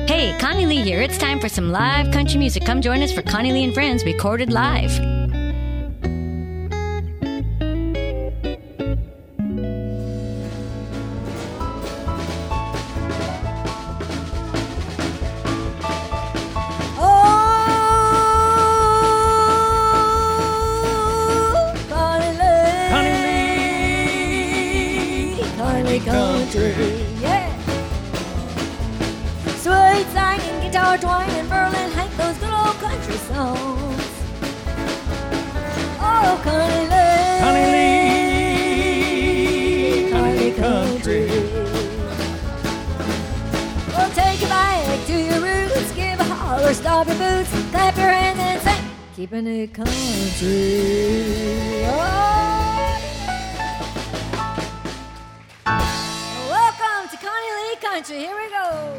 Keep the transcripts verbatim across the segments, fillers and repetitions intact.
Hey, Connie Lee here. It's time for some live country music. Come join us for Connie Lee and Friends recorded live. Country, yeah. Sweet singing, guitar twanging, Berlin Hank, those good old country songs. Oh, Connie Lee, Connie Lee, Connie Lee Country. Well, take it back to your roots, give a holler, stop your boots, clap your hands and sing, keeping it country. Oh. Country, here we go.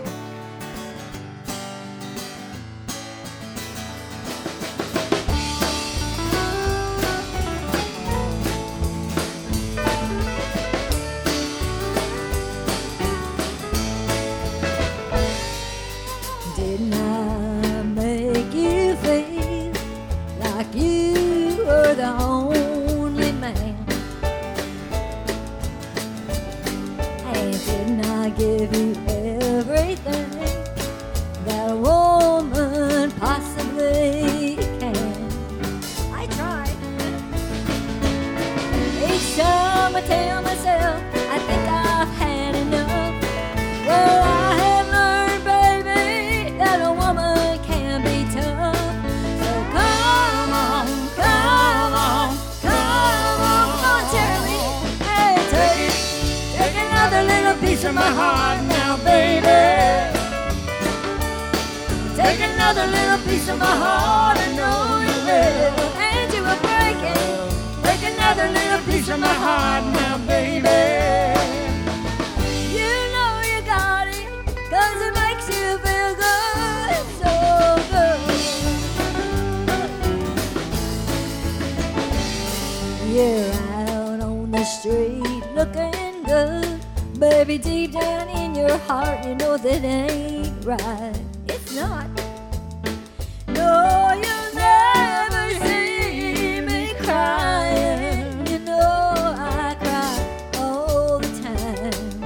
Didn't I make you feel like you were the only man? And didn't I give you everything that a woman possibly can? I tried. Each time I tell myself I think I've had enough, well, I have learned, baby, that a woman can be tough. So come on, come on, come on, come on, Charlie. Hey, take, take another little piece of my heart now, baby. Take another little piece of my heart, I know you will. And you will break it. Take another little piece of my heart now, baby. You know you got it, 'cause it makes you feel good, so good. You're out on the street looking good, baby, deep down in your heart you know that ain't right. It's not. No, you'll never see me crying. You know I cry all the time.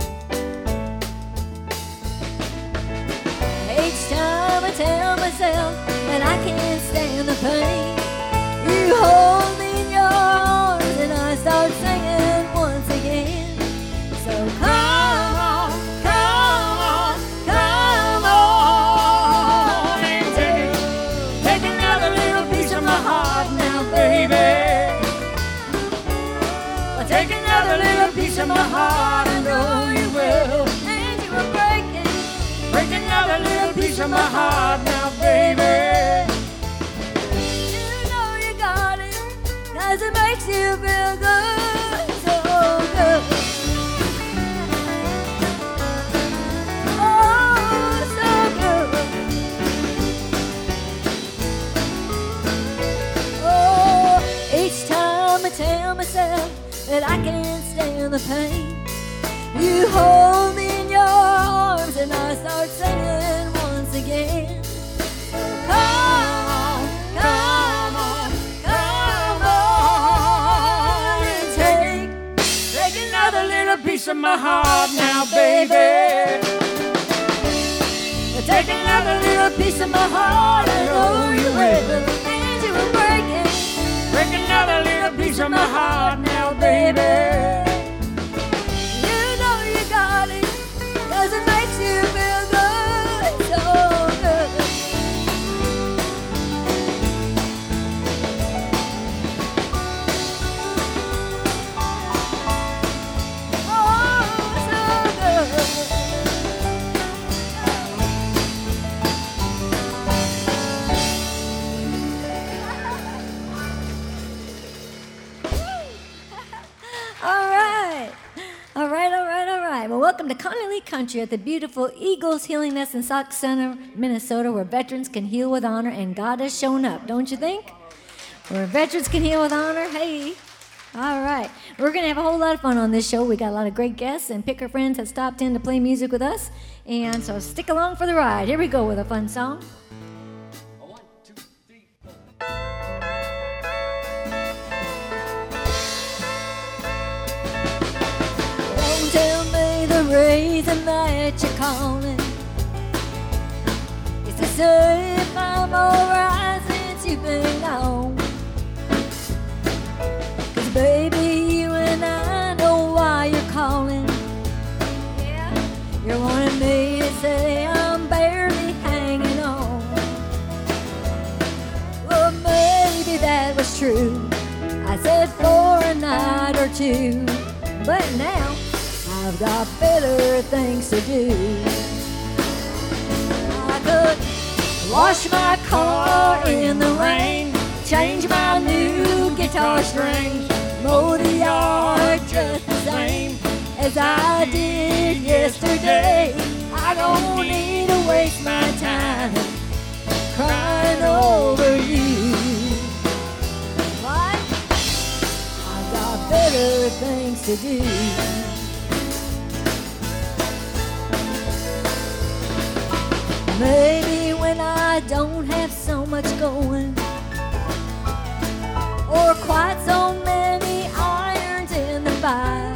Each time I tell myself that I can't stand the pain, you hold me in your arms and I start singing once again. So come on, come on, come on and take, take another little piece of my heart now, baby. Well, take another little piece of my heart, I know you will. And you will break it. Break another little piece of my heart now, baby. You know you got it, 'cause it makes you feel good, so good. Tell myself that I can't stand the pain. You hold me in your arms and I start singing once again. So come on, come on, come on and take, take another little piece of my heart now, baby. Take another little piece of my heart, I know you will. And you will break it. Break another little piece of my heart now, baby. You know you got it, 'cause it makes you feel good, so good. Oh, so good. Welcome to Connie Lee Country at the beautiful Eagles Healing Nest in Sauk Center, Minnesota, where veterans can heal with honor and God has shown up, don't you think? Where veterans can heal with honor, hey, All right. We're going to have a whole lot of fun on this show. We got a lot of great guests and picker friends that stopped in to play music with us. And so stick along for the ride. Here we go with a fun song. One, two, three, four. Don't tell me the reason that you're calling is to say if I'm alright since you've been gone. Cause baby, you and I know why you're calling. Yeah, you're wanting me to say I'm barely hanging on. Well, maybe that was true. I said for a night or two, but now I've got better things to do. I could wash my car in the rain, change my new guitar strings, mow the yard just the same as I did yesterday. I don't need to waste my time crying over you. Why? I've got better things to do. Maybe when I don't have so much going, or quite so many irons in the fire,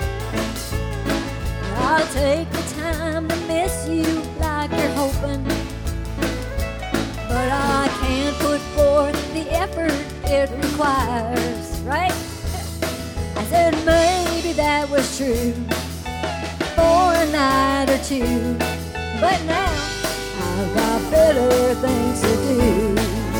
I'll take the time to miss you like you're hoping, but I can't put forth the effort it requires, right? I said maybe that was true for a night or two, but now I've got better things to do.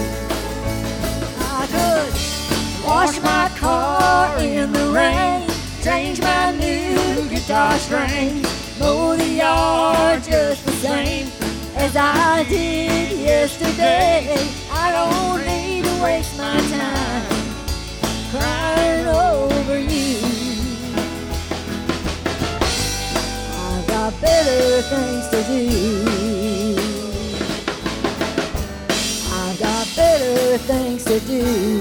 I could wash my car in the rain, change my new guitar strings, mow the yard just the same as I did yesterday. I don't need to waste my time crying over you. I've got better things to do. I've got better things to do.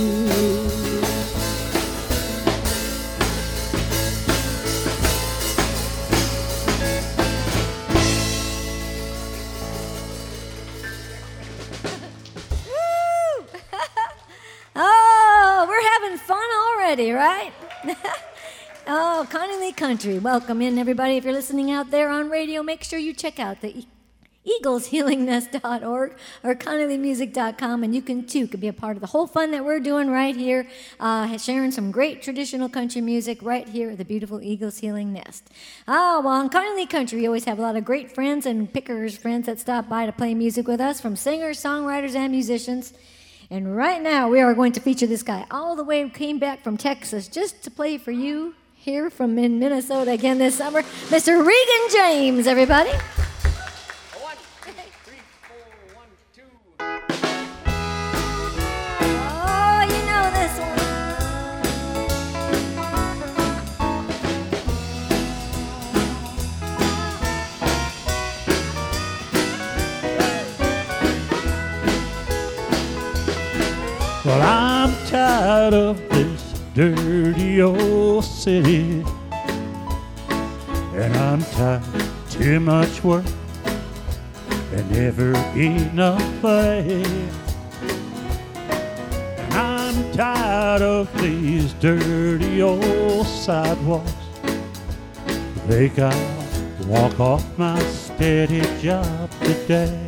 Oh, we're having fun already, right? Oh, Connie Lee Country. Welcome in, everybody. If you're listening out there on radio, make sure you check out the eagles healing nest dot org or connie lee music dot com, and you can too could be a part of the whole fun that we're doing right here, uh, sharing some great traditional country music right here at the beautiful Eagles Healing Nest. Oh, well, on Connie Lee Country, we always have a lot of great friends and pickers friends that stop by to play music with us, from singers, songwriters, and musicians. And right now, we are going to feature this guy all the way came back from Texas just to play for you here from in Minnesota again this summer, Mister Regan James, everybody. One, two, three, four, one, two. Oh, you know this one. Well, I'm tired of this dirty old city, and I'm tired of too much work and never enough play. And I'm tired of these dirty old sidewalks. Think I'll walk off my steady job today.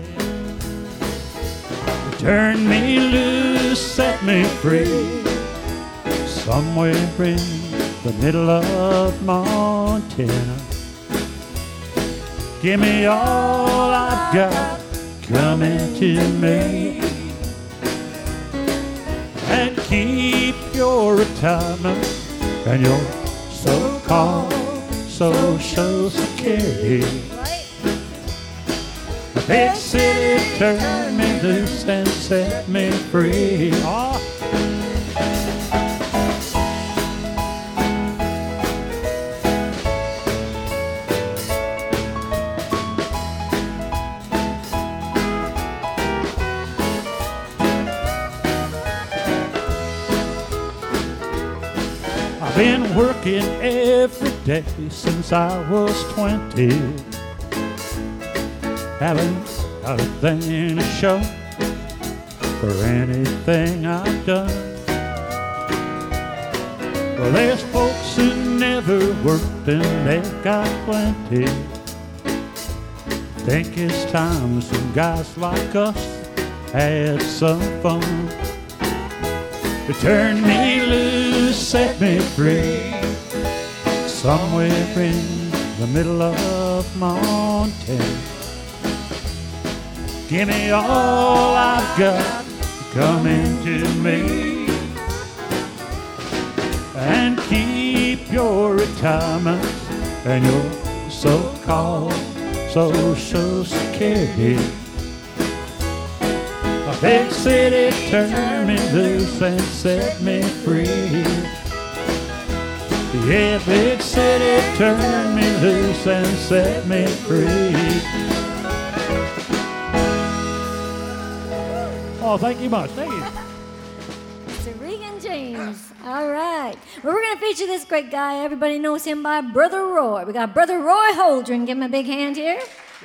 Turn me loose, set me free, somewhere in the middle of Montana. Give me all I've got coming to me, and keep your retirement and your so-called Social Security. The big city turned me loose and set me free. Oh. been working every day since I was twenty. Haven't got a thing to show for anything I've done. Well, there's folks who never worked and they've got plenty. Think it's time some guys like us had some fun. To turn me loose, set me free, somewhere in the middle of Montana. Give me all I've got, come into me, and keep your retirement and your so-called Social Security. A big city turned me loose and set me free. Yeah, big city turned me loose and set me free. Oh, thank you much. Thank you. Mister Regan James. All right. Well, we're going to feature this great guy. Everybody knows him by Brother Roy. We got Brother Roy Holdren. Give him a big hand here.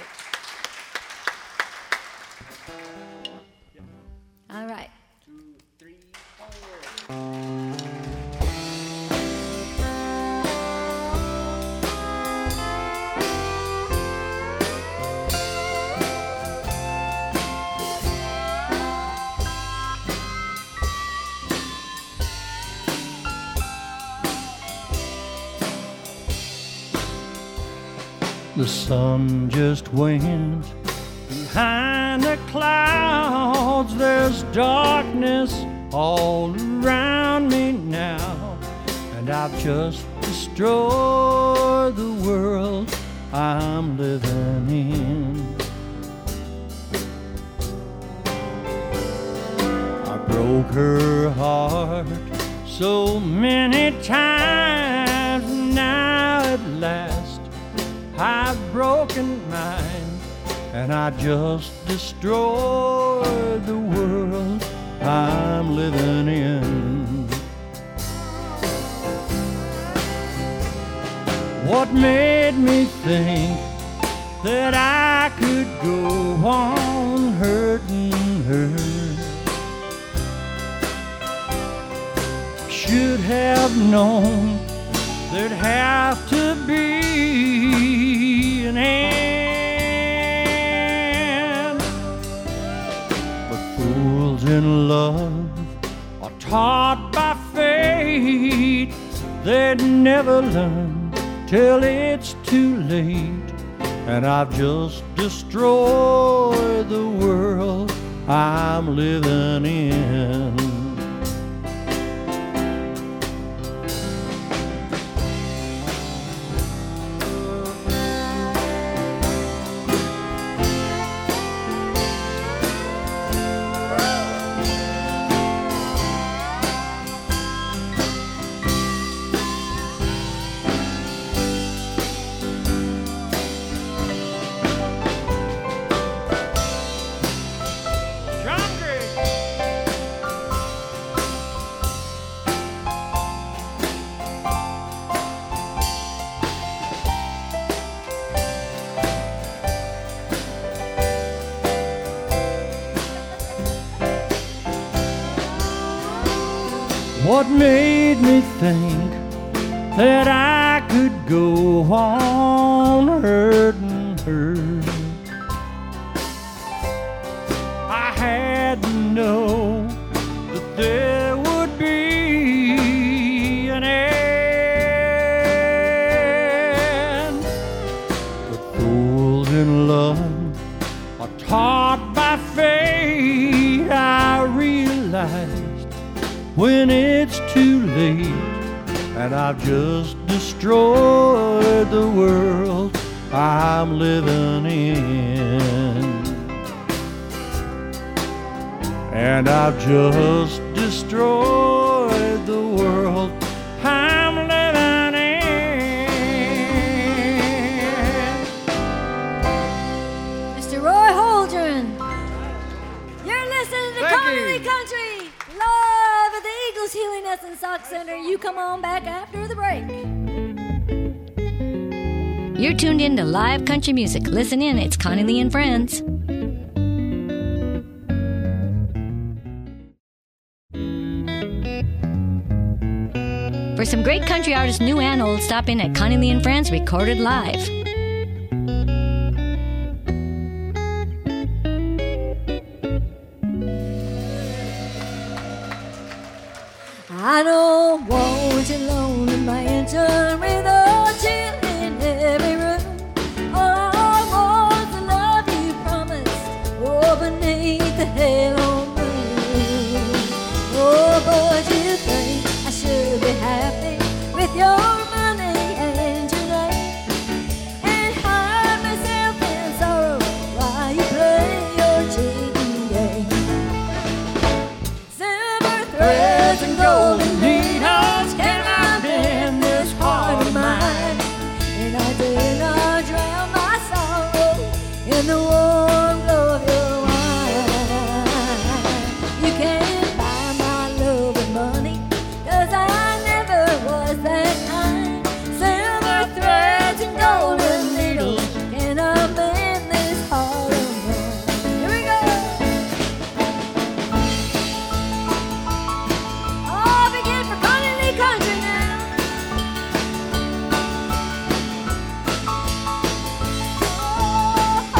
All right. Two, three, four. The sun just went behind the clouds. There's darkness all around me now, and I've just destroyed the world I'm living in. I broke her heart so many times, now at last I've broken mine, and I just destroyed the world I'm living in. What made me think that I could go on hurting her? Should have known there'd have to be an end. But fools in love are taught by fate. They'd never learn till it's too late. And I've just destroyed the world I'm living in. What made me think that I could go on hurting her? I had to know that there would be an end. But fools in love are taught by fate. I realized when it's too late, and I've just destroyed the world I'm living in. And I've just destroyed the world I'm living in. Mister Roy Holdren. You're listening to Thank Connolly you. Country, live at the Eagles Healing Essence Sock Center. You come on back after the break. You're tuned in to live country music. Listen in, it's Connie Lee and Friends. For some great country artists, new and old, stop in at Connie Lee and Friends, recorded live. I don't want you alone in my engine with a chill in every room. All I want is the love you promised, oh, beneath the halo moon. Oh, but you think I should be happy with your money and your name, and hide myself in sorrow while you play your cheating game. Silver threads and golden needles cannot bend this heart of mine, and I dare not drown my sorrow in the warm glow of your wine. You can't buy my love with money, 'cause I never was that kind. Silver threads and golden needles cannot mend this heart of mine. Here we go. I'll begin for Connie Lee Country now. Oh, oh,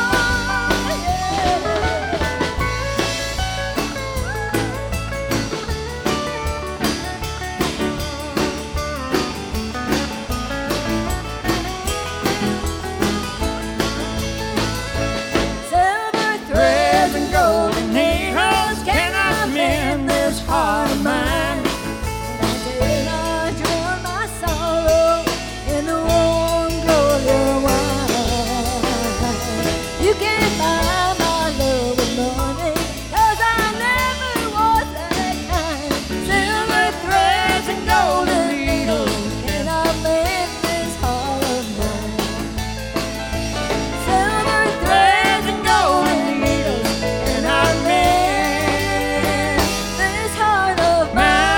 Silver threads and golden needles cannot mend this heart of mine. And I dare not drown my sorrow in the warm glow of your wine. You can't buy my love with money, 'cause I never was that kind. Silver threads and golden needles cannot mend this heart of mine. Silver threads and golden needles cannot mend this heart of mine.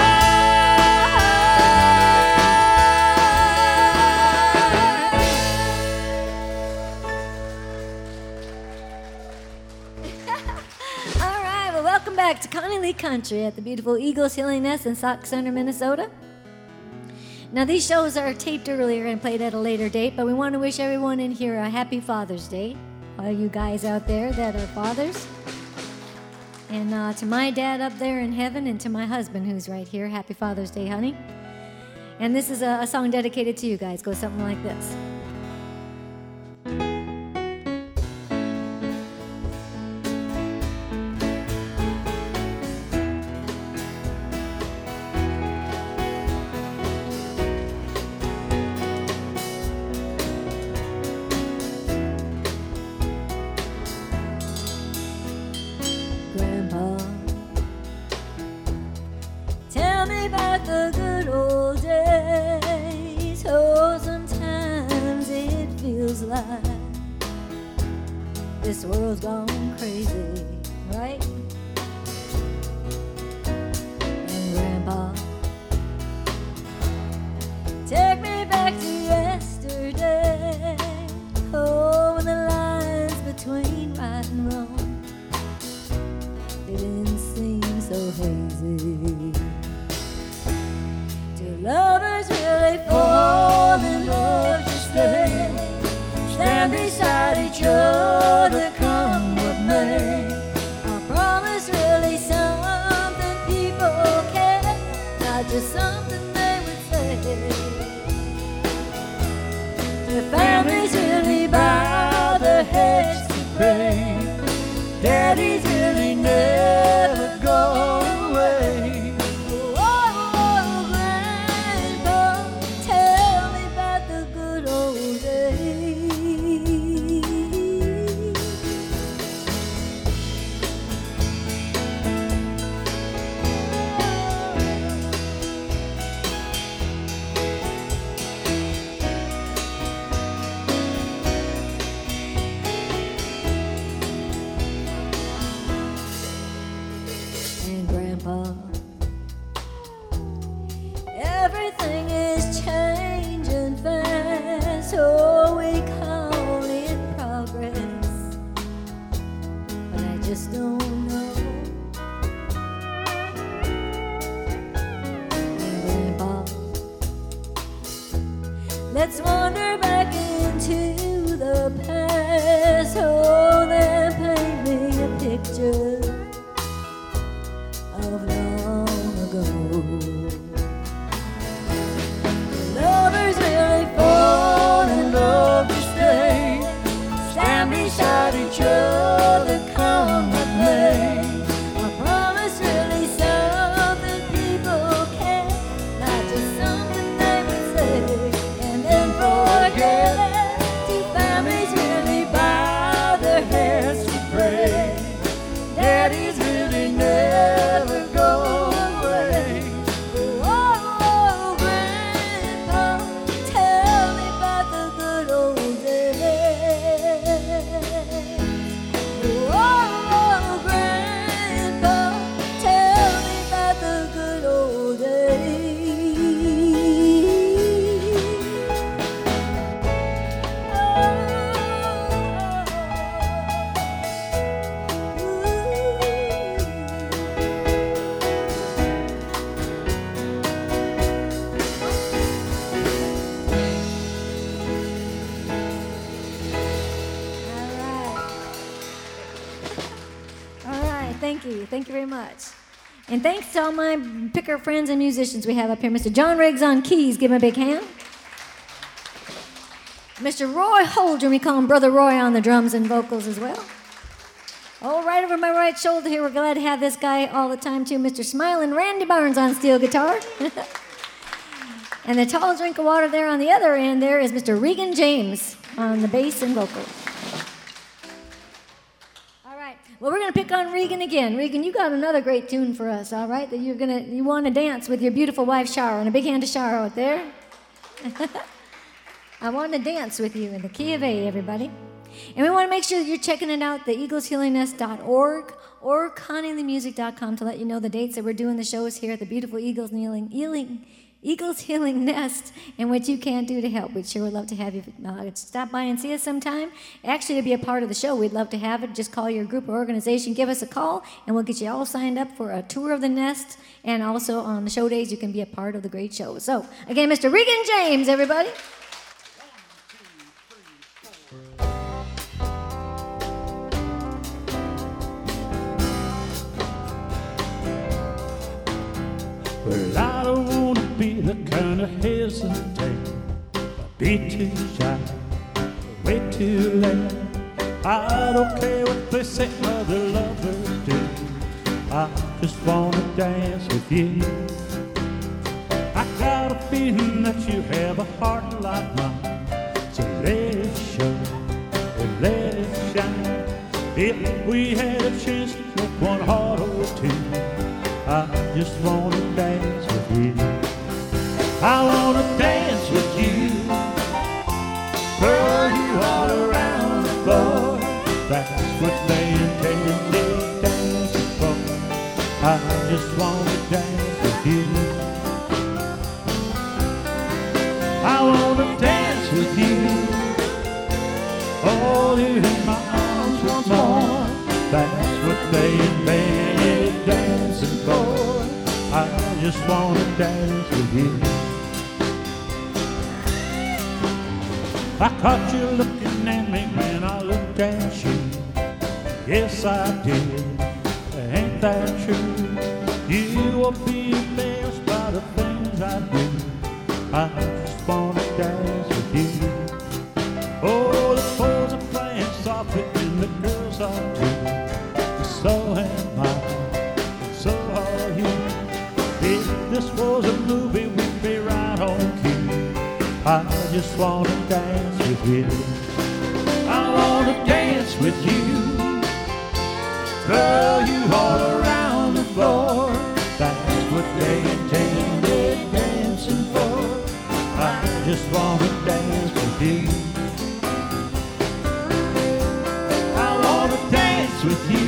All right, well, welcome back to Connie Lee Country at the beautiful Eagles Healing Nest in Sauk Center, Minnesota. Now, these shows are taped earlier and played at a later date, but we want to wish everyone in here a happy Father's Day. All you guys out there that are fathers. And uh, to my dad up there in heaven, and to my husband who's right here, happy Father's Day, honey. And this is a, a song dedicated to you guys. Goes something like this. Grandpa, tell me about the good old days. Oh, sometimes it feels like this world's gone crazy, right? And Grandpa, take me back to yesterday. Oh, when the lines between right and wrong didn't seem so hazy. Do lovers really fall in love to stay? Stand beside each other, come what may. Our promise really something people care, not just something they would say. The families really bow their heads to pray. Daddies really never go away. Oh, Grandpa, tell me about the good old days. just don't know. Grandpa, let's wander back into the past. Oh, then paint me a picture of long ago. Lovers really fall in love to stay, stand beside each other, come what may. A promise really something people can, not just something they would say and then forget. Two families really bow their heads to pray. Daddies really never go away. Oh, Grandpa, tell me about the good old days. Oh, Grandpa, tell me about the good old days. All right, thank you. Thank you very much. And thanks to all my picker friends and musicians we have up here. Mister John Riggs on keys, give him a big hand. Mister Roy Holdren, we call him Brother Roy, on the drums and vocals as well. Oh, right over my right shoulder here, we're glad to have this guy all the time too, Mister Smiling Randy Barnes on steel guitar. And the tall drink of water there on the other end there is Mister Regan James on the bass and vocals. All right, well, we're going to pick on Regan again. Regan, you got another great tune for us, all right, that you're gonna, you want to dance with your beautiful wife, Shara, and a big hand to Shara out there. I want to dance with you in the key of A, everybody. And we want to make sure that you're checking it out, the eagles healing nest dot org or connie lee music dot com, to let you know the dates that we're doing the shows here at the beautiful Eagles Healing, Healing, Eagles Healing Nest, and what you can do to help. We'd sure would love to have you uh, stop by and see us sometime. Actually, to be a part of the show, we'd love to have it. Just call your group or organization, give us a call, and we'll get you all signed up for a tour of the nest. And also on the show days, you can be a part of the great show. So, again, Mister Regan James, everybody. Well, I don't want to be the kind of hesitate, be too shy, way too late. I don't care what they say other lovers do, I just want to dance with you. I got a feeling that you have a heart like mine, so let it show and let it shine. If we had a chance to make one heart or two, I just want to dance with you. I want to dance with you, throw you all around the floor. That's what they intended dancing for. I just want to dance with you. I want to dance with you, hold you in my arms once more. That's what they invented dancing for. I just want to dance with you. I caught you looking at me when I looked at you. Yes, I did. Ain't that true? You will be amazed by the things I do. I just want to dance with you. Oh, the boys are playing softly and the girls are too. So am I, so are you. If this was a movie, we'd be right on cue. I just want to dance with you. I want to dance with you, throw you all around the floor. That's what they intended dancing for. I just want to dance with you. I want to dance with you,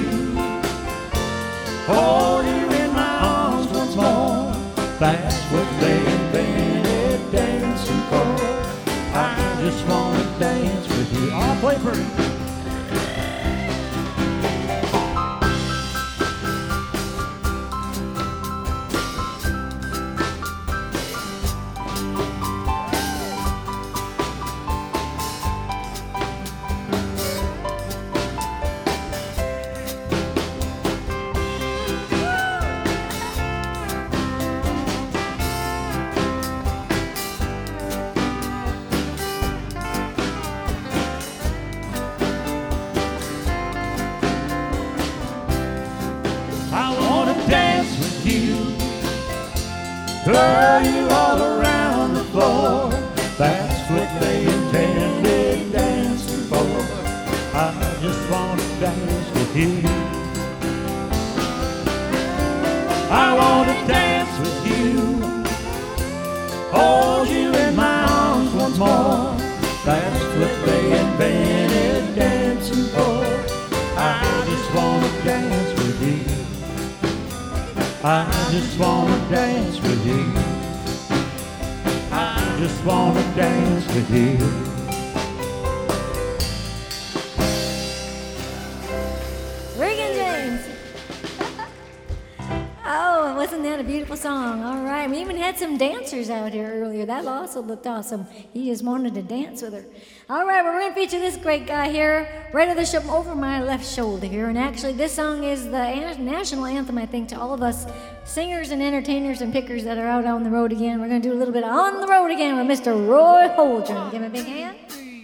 hold you in my arms once more. That's what they invented dancing for. I just want to dance with you. I'll play for you. throw you all around the floor. That's what they intended dancing for. I just want to dance with you. I want to dance with you, hold you in my arms once more. That's what they invented dancing for. I just want to dance with you. I just want to dance with you. I just want to dance with you. Regan James. Oh, wasn't that a beautiful song? All right, we even had some dancers out here earlier. That also looked awesome. He just wanted to dance with her. All right, well, we're going to feature this great guy here, right over, the sh- over my left shoulder here. And actually, this song is the an- national anthem, I think, to all of us singers and entertainers and pickers that are out on the road again. We're going to do a little bit of On the Road Again with Mister Roy Holdren. Give him a big hand.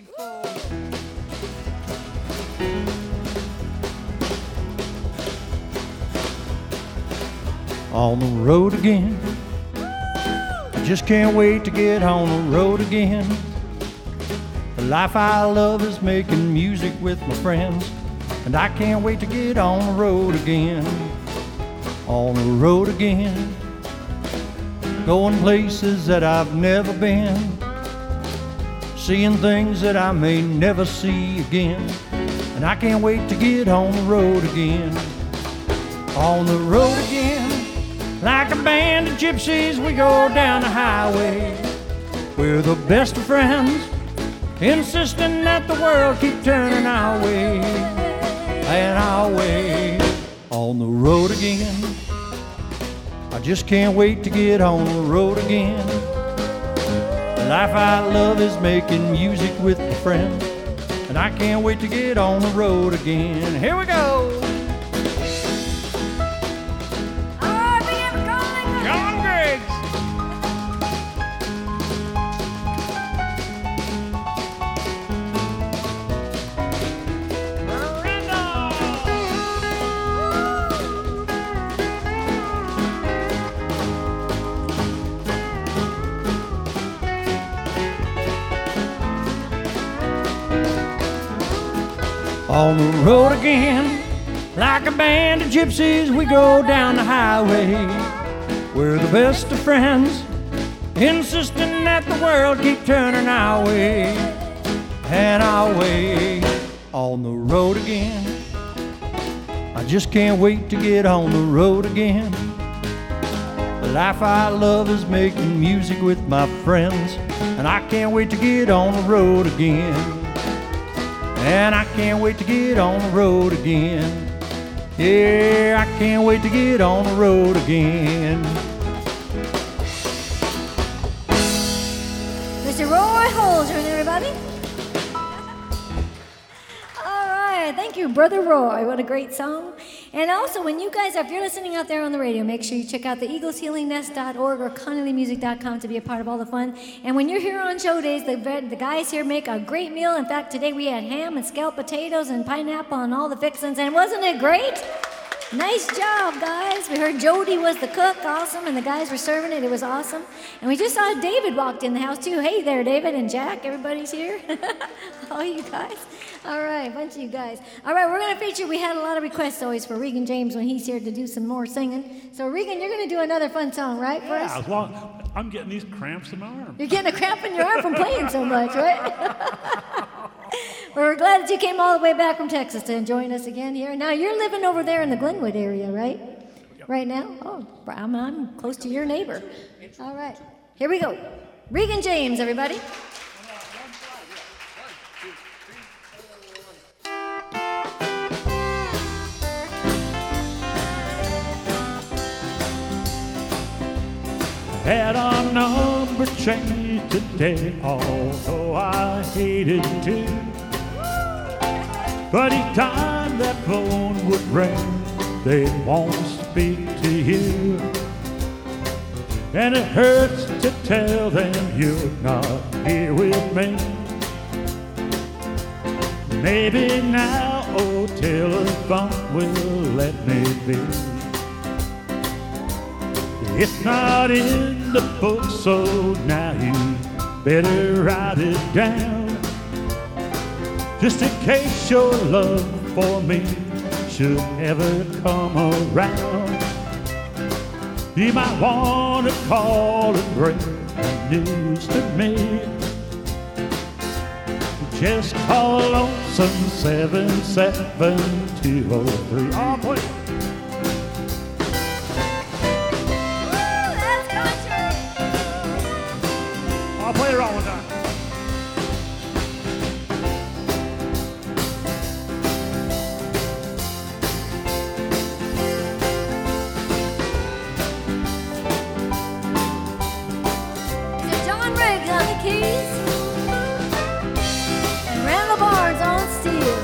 On the road again, I just can't wait to get on the road again. The life I love is making music with my friends, and I can't wait to get on the road again. On the road again, going places that I've never been, seeing things that I may never see again, and I can't wait to get on the road again. On the road again, like a band of gypsies, we go down the highway. We're the best of friends, insisting that the world keep turning our way and our way. On the road again, I just can't wait to get on the road again. The life I love is making music with my friends, and I can't wait to get on the road again. Here we go. On the road again, like a band of gypsies, we go down the highway. We're the best of friends, insisting that the world keep turning our way and our way. On the road again, I just can't wait to get on the road again. The life I love is making music with my friends, and I can't wait to get on the road again. And I can't wait to get on the road again. Yeah, I can't wait to get on the road again. Mister Roy Holdren, everybody. All right, thank you, Brother Roy. What a great song. And also, when you guys, if you're listening out there on the radio, make sure you check out the eagles healing nest dot org or connelly music dot com to be a part of all the fun. And when you're here on show days, the, the guys here make a great meal. In fact, today we had ham and scalloped potatoes and pineapple and all the fixings. And wasn't it great? Nice job, guys. We heard Jody was the cook, awesome, and the guys were serving it. It was awesome. And we just saw David walked in the house, too. Hey there, David and Jack. Everybody's here. All you guys. All right, bunch of you guys. All right, we're going to feature, we had a lot of requests always for Regan James when he's here to do some more singing. So, Regan, you're going to do another fun song, right, for Yeah, us? as long, I'm getting these cramps in my arm. You're getting a cramp in your arm from playing so much, right? Well, we're glad that you came all the way back from Texas to join us again here. Now, you're living over there in the Glenwood area, right? Yep. Right now? Oh, I'm, I'm close to your neighbor. All right, here we go. Regan James, everybody. Had our number changed today, although I hated to. But each time that phone would ring, they'd want to speak to you. And it hurts to tell them you're not here with me. Maybe now old telephone will let me be. It's not in the book, so now you better write it down. Just in case your love for me should ever come around. You might want to call it great news to me. Just call on some seven seven two oh three. Oh, boy. That's country. I'll play it all the time. Is it John Riggs on the keys? And Randall Barnes on steel.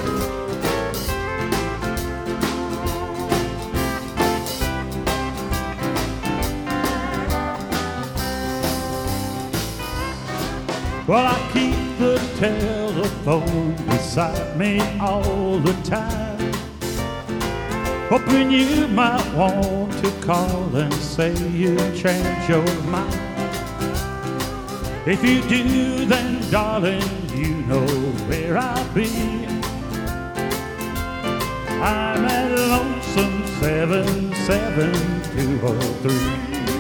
Well, I keep the telephone beside me all the time, hoping you might want to call and say you changed your mind. If you do, then darling, you know where I'll be. I'm at lonesome seven seven two oh three.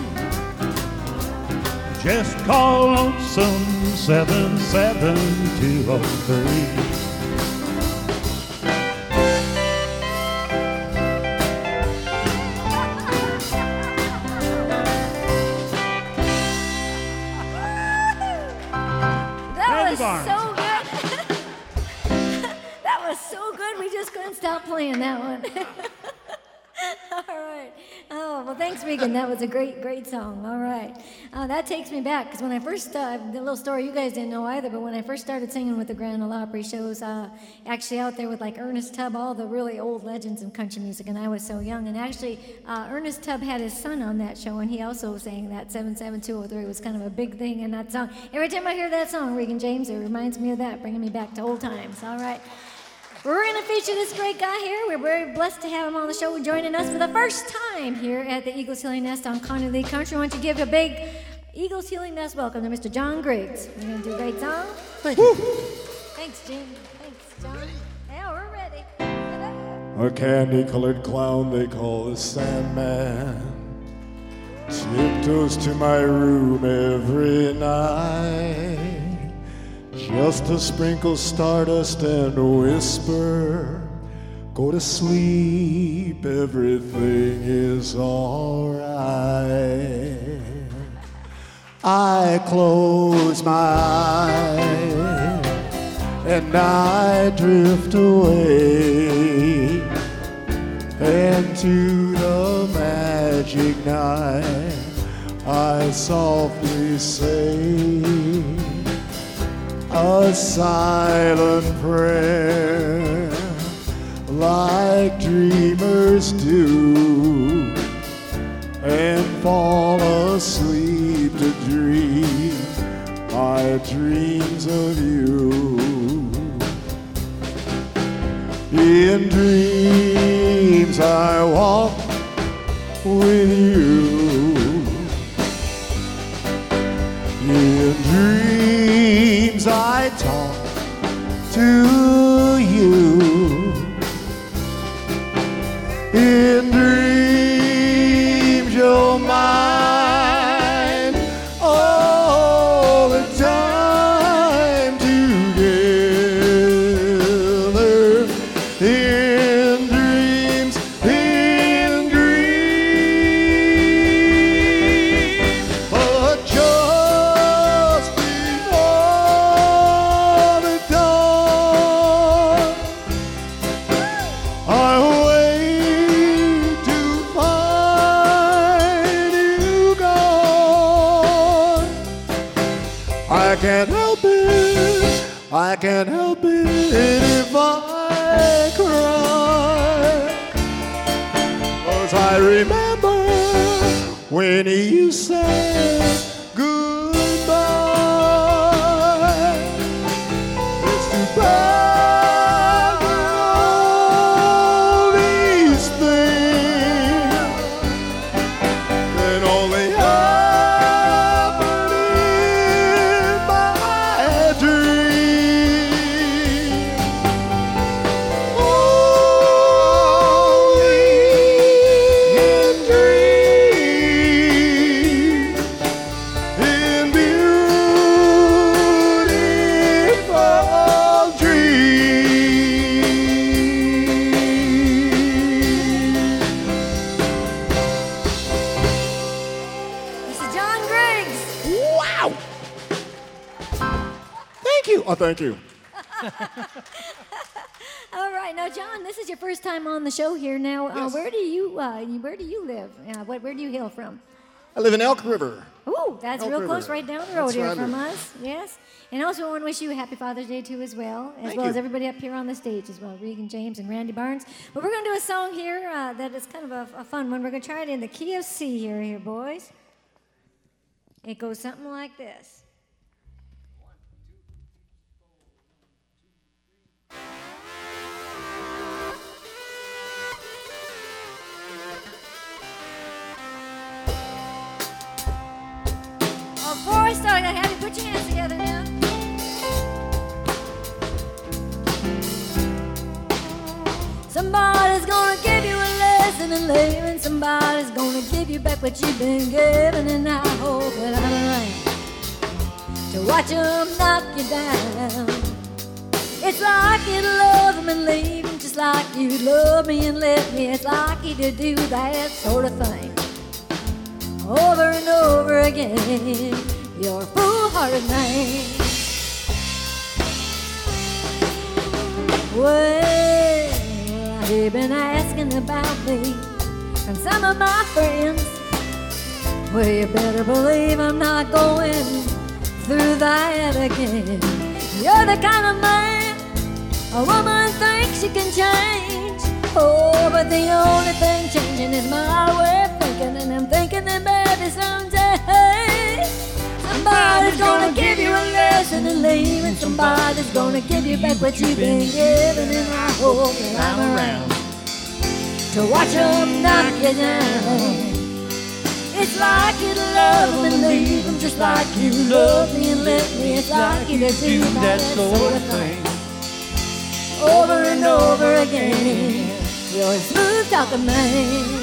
Just call lonesome seven seven two oh three. That Randy was Barnes. so good. That was so good. We just couldn't stop playing that one. All right. Oh, well, thanks, Regan. That was a great, great song. All right. Uh, that takes me back, because when I first, uh, the little story you guys didn't know either, but when I first started singing with the Grand Ole Opry shows, uh, actually out there with like Ernest Tubb, all the really old legends of country music, and I was so young. And actually, uh, Ernest Tubb had his son on that show, and he also sang that seven seven two oh three. was kind of a big thing in that song. Every time I hear that song, Regan James, it reminds me of that, bringing me back to old times. All right. We're going to feature this great guy here. We're very blessed to have him on the show joining us for the first time here at the Eagles Healing Nest on Connie Lee Country. I want you to give a big Eagles Healing Nest welcome to Mister John Griggs. We're going to do a great song. Thank you. Thanks, Jim. Thanks, John. Yeah, we're ready. A candy-colored clown they call the Sandman tiptoes to my room every night just to sprinkle stardust and whisper, go to sleep, everything is all right. I close my eyes and I drift away into the magic night. I softly say a silent prayer like dreamers do and fall asleep to dream my dreams of you. In dreams I walk with you. In dreams I talk to you. In dreams you're mine all the time together. In dreams, in dreams, but just before the dawn, I wait to find you gone. I can't help it, I can't help it if I cry, 'cause I remember when you said goodbye. It's too bad for all these things can only happen thank you. All right, now, John, this is your first time on the show here. Now, uh, Yes. where do you uh, you- where do you live? Uh, what, where do you hail from? I live in Elk River. Ooh, that's Elk real River. close, right down the road That's here right from here. us. Yes, and also I want to wish you a happy Father's Day too, as well, as Thank well you. as everybody up here on the stage as well, Regan James and Randy Barnes. But we're going to do a song here uh, that is kind of a, a fun one. We're going to try it in the key of C here, here, boys. It goes something like this. Before I start, I have you put your hands together now. Somebody's gonna give you a lesson in living. Somebody's gonna give you back what you've been given. And I hope that I'm around to watch them knock you down. It's like you'd love them and leave them, just like you'd love me and let me. It's like you to do that sort of thing over and over again. You're a foolhardy man. Well, they've been asking about me from some of my friends. Well, you better believe I'm not going through that again. You're the kind of man a woman thinks she can change. Oh, but the only thing changing is my way of thinking. And I'm thinking that maybe someday somebody's gonna give you a lesson in leaving. Somebody's gonna give you back what you've been given. And I hope that I'm around to watch them knock you down. It's like you love them and leave them, just like you love me and let me. It's like you to do that sort of thing over and over again. You're a smooth talking man.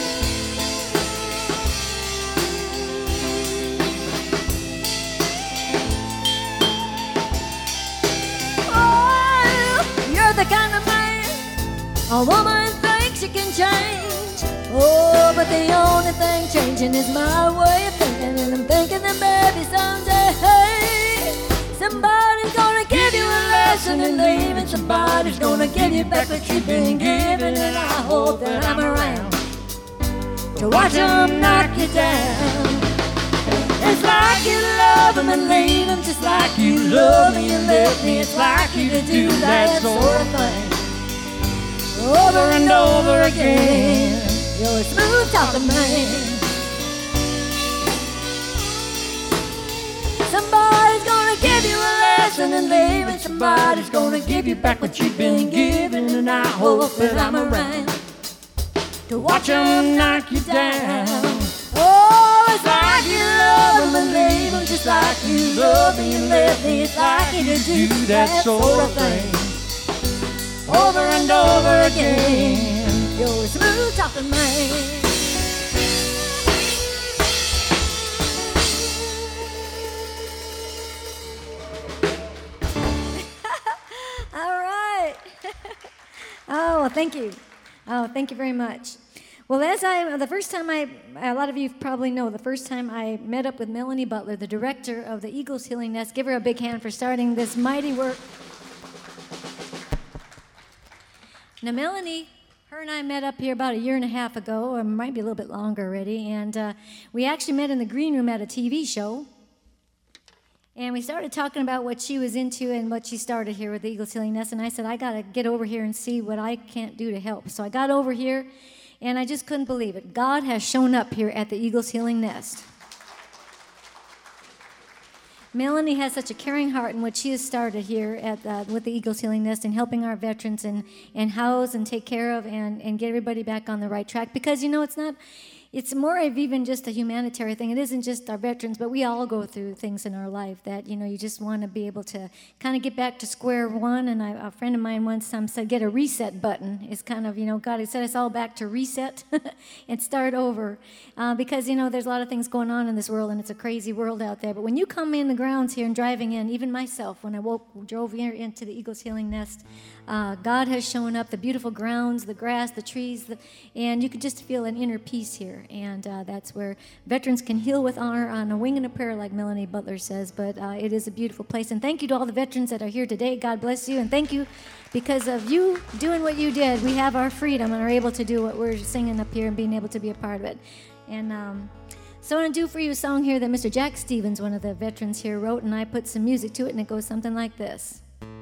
Oh, you're the kind of man a woman thinks she can change. Oh, but the only thing changing is my way of thinking. And I'm thinking that maybe someday, hey, somebody's gonna give you a lesson in leaving. Somebody's gonna give you back what you've been given. And I hope that I'm around to watch them knock you down. It's like you love them and leave them, just like you love me and let me. It's like you to do that sort of thing over and over again. You're a smooth talking man. Somebody's gonna give you a lesson in living. Somebody's gonna give you back what you've been given. And I hope that I'm around to watch them knock you down. Oh, it's like you love them and leave them, just like you love me and let me. It's like you to do that sort of thing over and over again. You're a smooth talking man. All right. Oh, well, thank you. Oh, thank you very much. Well, as I, the first time I, a lot of you probably know, the first time I met up with Melanie Butler, the director of the Eagles Healing Nest. Give her a big hand for starting this mighty work. Now, Melanie, her and I met up here about a year and a half ago, or might be a little bit longer already, and uh, we actually met in the green room at a T V show. And we started talking about what she was into and what she started here with the Eagles Healing Nest. And I said, I got to get over here and see what I can't do to help. So I got over here, and I just couldn't believe it. God has shown up here at the Eagles Healing Nest. Melanie has such a caring heart in what she has started here at uh, with the Eagles Healing Nest and helping our veterans and, and house and take care of and, and get everybody back on the right track. Because, you know, it's not... It's more of even just a humanitarian thing. It isn't just our veterans, but we all go through things in our life that, you know, you just want to be able to kind of get back to square one. And I, a friend of mine once um, said, get a reset button. It's kind of, you know, God has set us all back to reset and start over. Uh, because, you know, there's a lot of things going on in this world, and it's a crazy world out there. But when you come in the grounds here and driving in, even myself, when I woke, drove here into the Eagles Healing Nest, uh, God has shown up, the beautiful grounds, the grass, the trees, the, and you could just feel an inner peace here. And uh, that's where veterans can heal with honor on a wing and a prayer, like Melanie Butler says. But uh, it is a beautiful place. And thank you to all the veterans that are here today. God bless you. And thank you, because of you doing what you did, we have our freedom and are able to do what we're singing up here and being able to be a part of it. And um, so I want to do for you a song here that Mister Jack Stevens, one of the veterans here, wrote, and I put some music to it, and it goes something like this.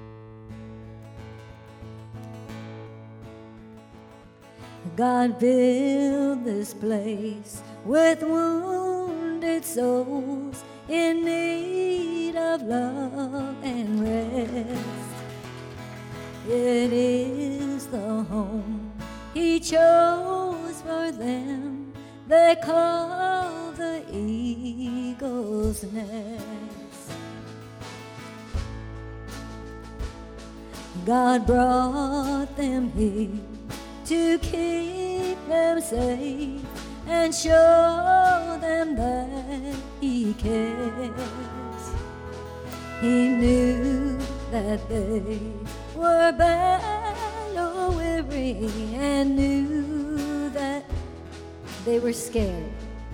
God filled this place with wounded souls in need of love and rest. It is the home He chose for them. They call the Eagle's Nest. God brought them here to keep them safe and show them that He cares. He knew that they were battle weary and knew that they were scared.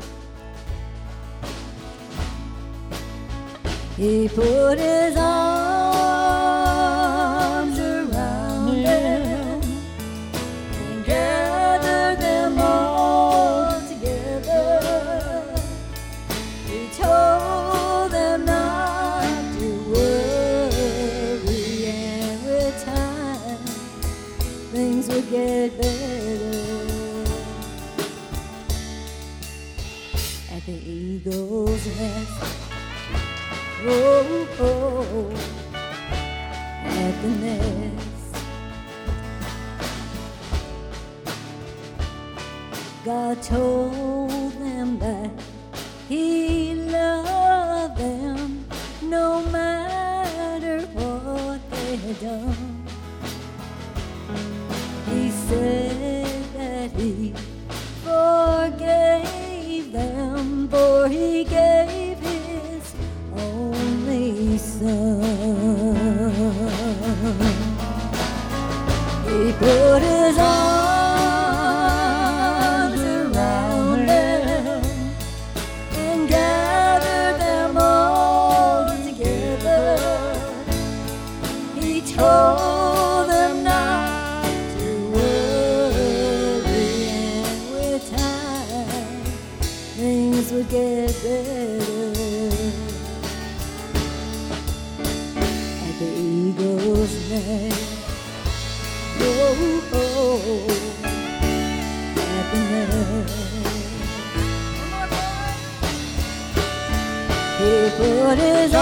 He put His arms around them and gathered them all together. He told them not to worry, and with time things would get better. The Eagle's Nest, oh, oh, at the nest. God told them that He loved them no matter what they had done. He said that He forgave them, for He gave His only Son. He put His arms around them and gathered them all together. He told them not to worry, and with time things would get better. At the Eagle's Nest, oh, oh, at the nest. He put His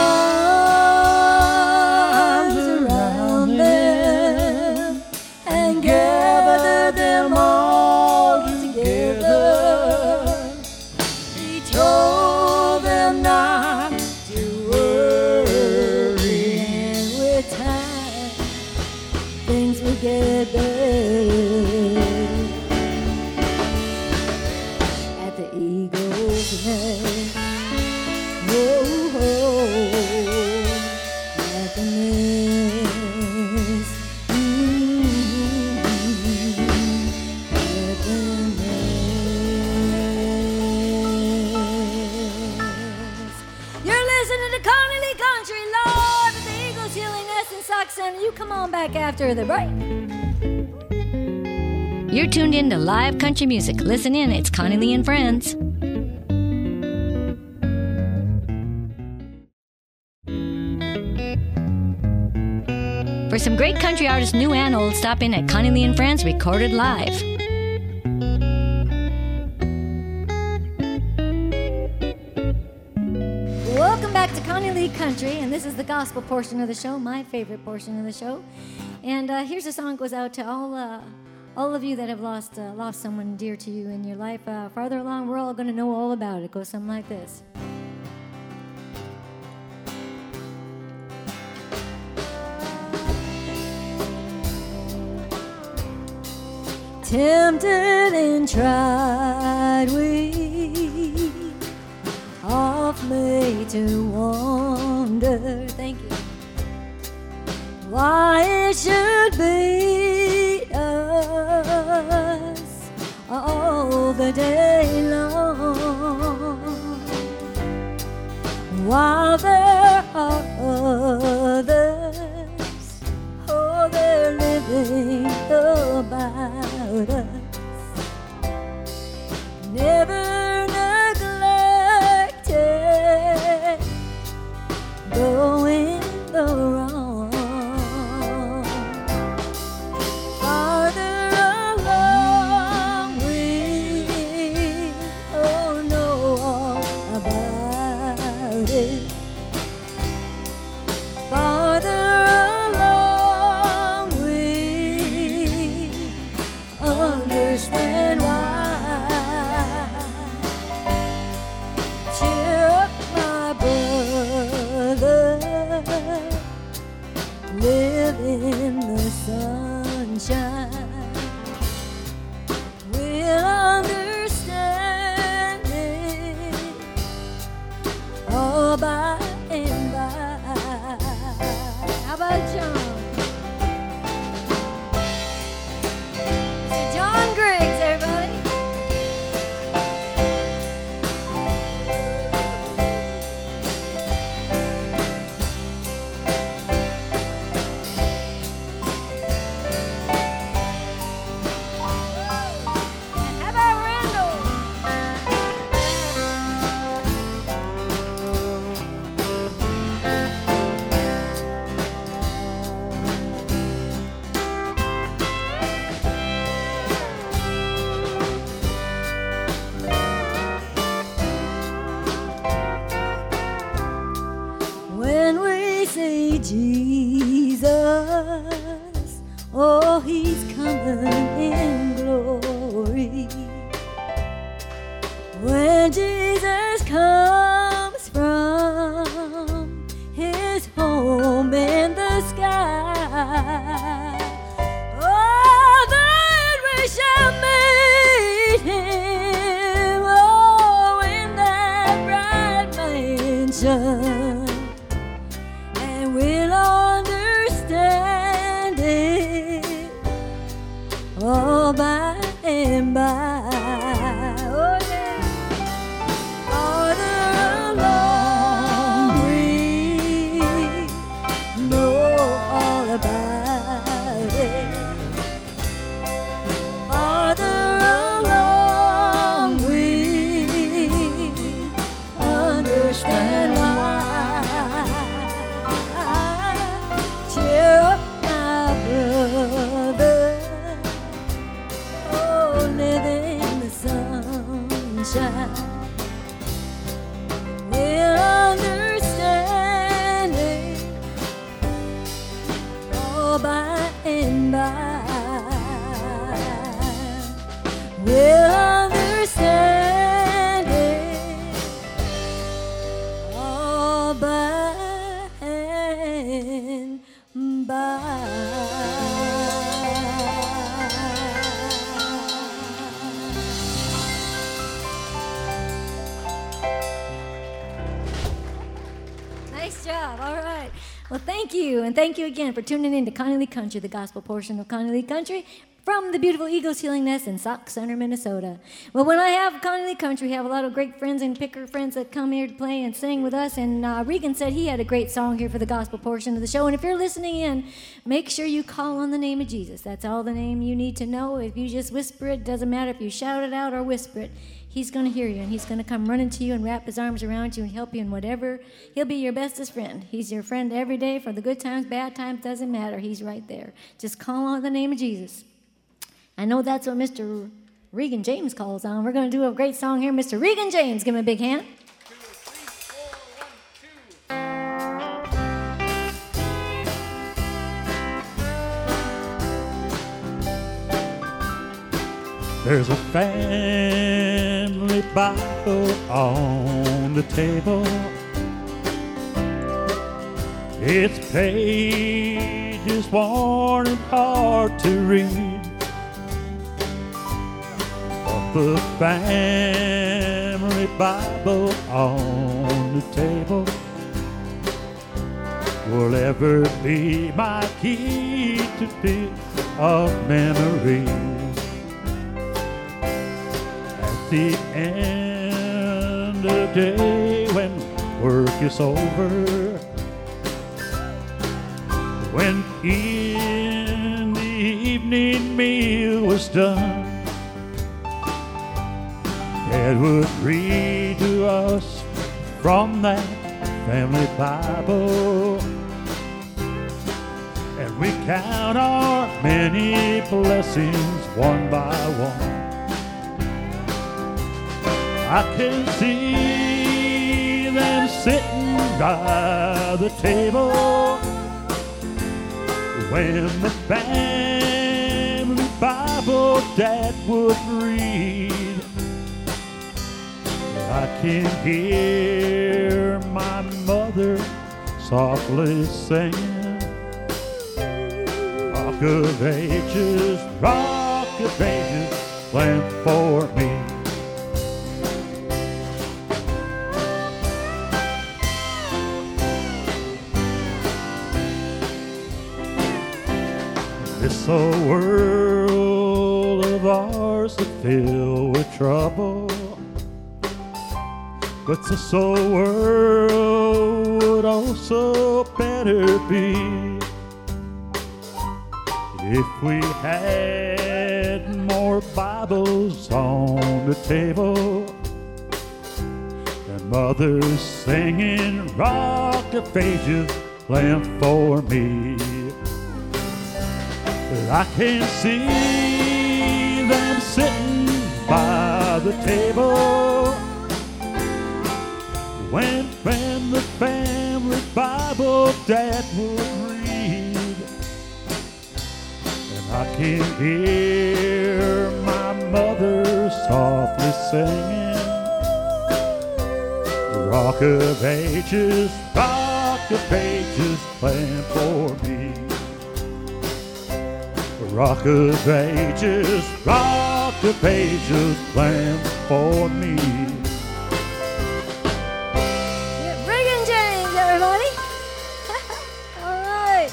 arms around them and gathered them all together. He told them not to worry, and with time things would get better. At the Eagle's Nest, oh, oh, at the nest, mm-hmm, at the nest. You're listening to Connolly Country live at the Eagles Healing Nest and Sock Center. You come on back after the break. You're tuned in to live country music. Listen in, it's Connolly and Friends. For some great country artists, new and old, stop in at Connolly and Friends, recorded live. Welcome back to Connolly Country, and this is the gospel portion of the show, my favorite portion of the show. And uh, here's a song that goes out to all uh, all of you that have lost uh, lost someone dear to you in your life. Uh, farther along, we're all going to know all about it. It goes something like this. Tempted and tried we, oft made to wander. Thank you. why it should beat us all the day long, while there are others, oh, they're living about us. Never neglected, going the wrong, farther along we oh know all about it, farther along we understand why. Live in the sunshine, we'll understand it all by and by. How about John? It's John Griggs, everybody. When we say Jesus, oh, he's coming in glory. When Jesus comes from his home in the sky, oh, then we shall meet him, oh, in that bright mansion. We'll understand it all by and by. Oh yeah, farther along we know all about it. Farther along we understand why. Cheer up, my brother, oh, live in the sunshine. We'll understand it all by and by. We'll understand it all by and by. Nice job. All right. Well, thank you. And thank you again for tuning in to Connie Lee Country, the gospel portion of Connie Lee Country, from the beautiful Eagles Healing Nest in Sauk Center, Minnesota. Well, when I have Connie Lee Country, we have a lot of great friends and picker friends that come here to play and sing with us. And uh, Regan said he had a great song here for the gospel portion of the show. And if you're listening in, make sure you call on the name of Jesus. That's all the name you need to know. If you just whisper it, doesn't matter if you shout it out or whisper it. He's going to hear you, and he's going to come running to you and wrap his arms around you and help you in whatever. He'll be your bestest friend. He's your friend every day for the good times, bad times, doesn't matter. He's right there. Just call on the name of Jesus. I know that's what Mister Regan James calls on. We're going to do a great song here. Mister Regan James, give him a big hand. There's a family Bible on the table. Its pages worn and hard to read. But the family Bible on the table will ever be my key to peace of memories. At the end of the day when work is over, when in the evening meal was done, Dad would read to us from that family Bible, and we count our many blessings one by one. I can see them sitting by the table when the family Bible Dad would read. I can hear my mother softly singing, Rock of Ages, Rock of Ages, lamp for me. This old world of ours is filled with trouble, but this old world would also better be if we had more Bibles on the table and mothers singing Rock of Ages, lamp for me. I can see them sitting by the table when, when the family Bible Dad would read, and I can hear my mother softly singing, Rock of Ages, Rock of Ages, lamp for me. Rock of Ages, Rock of Ages, lamp for me. Yeah, Regan James, everybody. All right.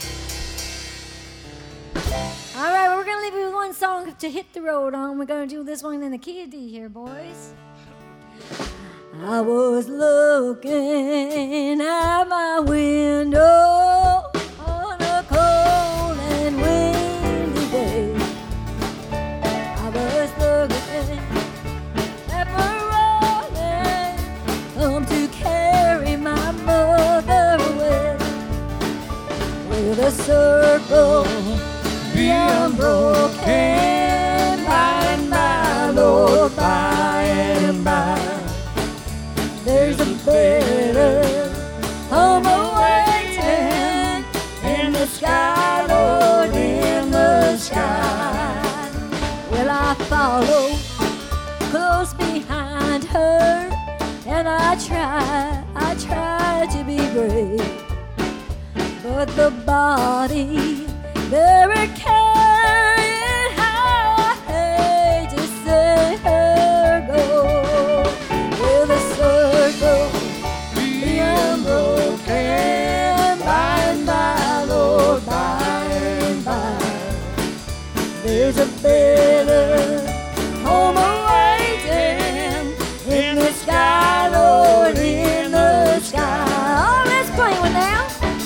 All right, well, we're going to leave you with one song to hit the road on. We're going to do this one in the key of D here, boys. I was looking at my window on a cold and windy day. I was looking at my rolling come to carry my mother away. With a circle be unbroken, by and by, Lord, by and by. There's a better home awaiting in the sky, Lord, in the sky. Well, I follow close behind her, and I try, I try to be brave, but the body they're carrying, I hate to see her go. With a circle be unbroken, by and by, Lord, by and by. There's a better home awaiting in the sky, Lord, in the sky. Oh, let's play one now.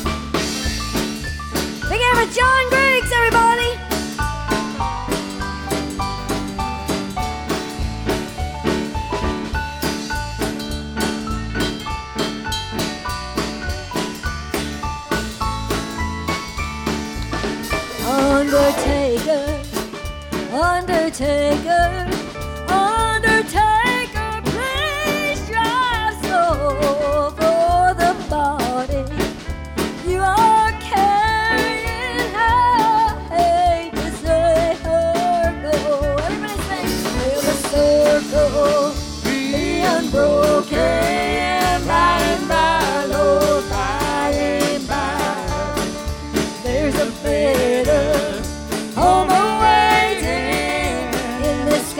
Big hand for John Griggs, everybody. Undertaker, Undertaker, Undertaker, please drive slow for the body you are carrying. I hate to see her go. Everybody sing. Will the circle be unbroken, by and by, Lord, by and by. There's a better home awaiting in the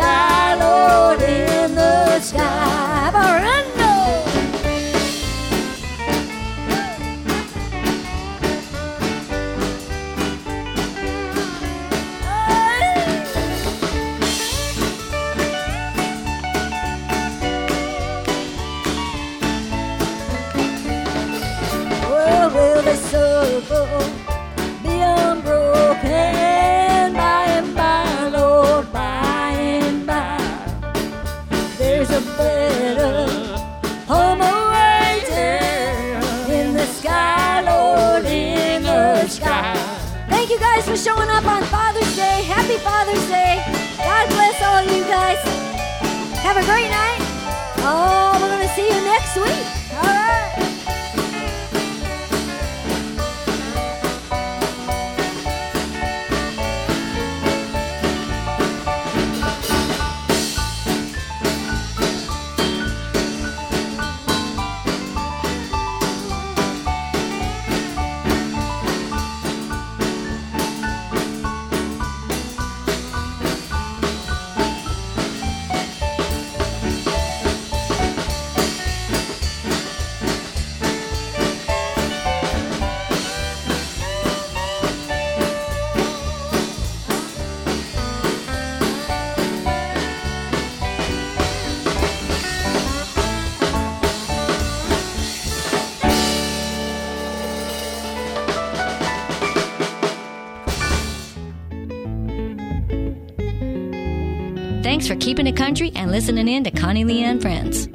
Father's Day. Happy Father's Day. God bless all of you guys. Have a great night. Oh, we're going to see you next week. All right. Thanks for keeping it country and listening in to Connie Lee and Friends.